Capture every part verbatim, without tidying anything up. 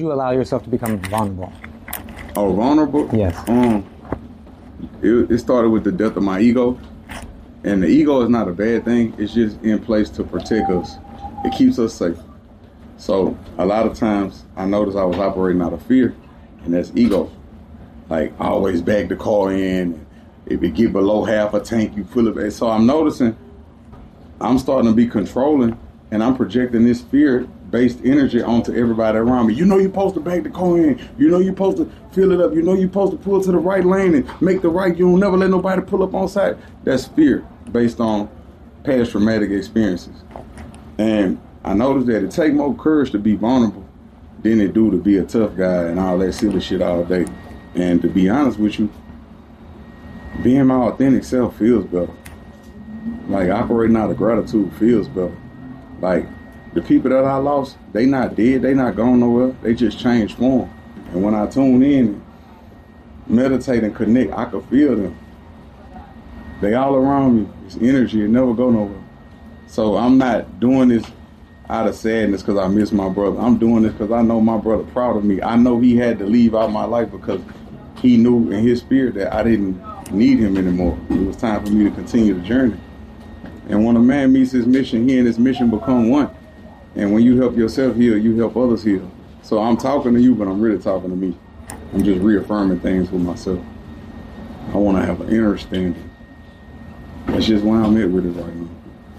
you allow yourself to become vulnerable? Oh, vulnerable? Yes. Um, it, it started with the death of my ego. And the ego is not a bad thing. It's just in place to protect us. It keeps us safe. So a lot of times I noticed I was operating out of fear, and that's ego. Like, I always bag the car in. If it get below half a tank, you fill it. So I'm noticing I'm starting to be controlling, and I'm projecting this fear-based energy onto everybody around me. You know you're supposed to bag the car in. You know you're supposed to fill it up. You know you're supposed to pull to the right lane and make the right. You don't never let nobody pull up on side. That's fear based on past traumatic experiences. And I noticed that it take more courage to be vulnerable than it do to be a tough guy and all that silly shit all day. And to be honest with you, being my authentic self feels better. Like, operating out of gratitude feels better. Like, the people that I lost, they not dead, they not gone nowhere. They just changed form. And when I tune in, meditate and connect, I can feel them. They all around me. It's energy. It never go nowhere. So I'm not doing this out of sadness because I miss my brother. I'm doing this because I know my brother proud of me. I know he had to leave out my life because he knew in his spirit that I didn't need him anymore. It was time for me to continue the journey. And when a man meets his mission, he and his mission become one. And when you help yourself heal, you help others heal. So I'm talking to you, but I'm really talking to me. I'm just reaffirming things with myself. I want to have an inner standing. That's just where I'm at with it right now,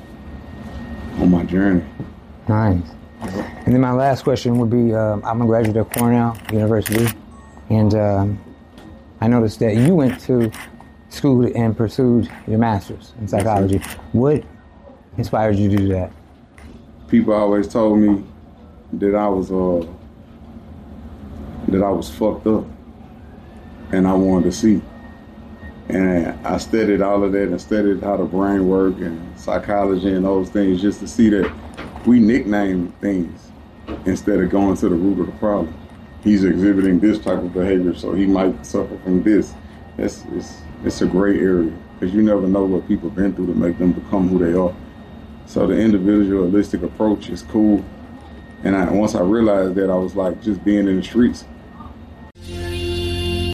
on my journey. Nice. And then my last question would be, uh, I'm a graduate of Cornell University, and um, I noticed that you went to school and pursued your master's in psychology. What inspired you to do that? People always told me that I was uh, that I was fucked up, and I wanted to see. And I studied all of that and studied how the brain works and psychology and those things just to see that we nickname things instead of going to the root of the problem. He's exhibiting this type of behavior, so he might suffer from this. It's, it's, it's a gray area because you never know what people have been through to make them become who they are. So the individualistic approach is cool. And I, once I realized that, I was like, just being in the streets,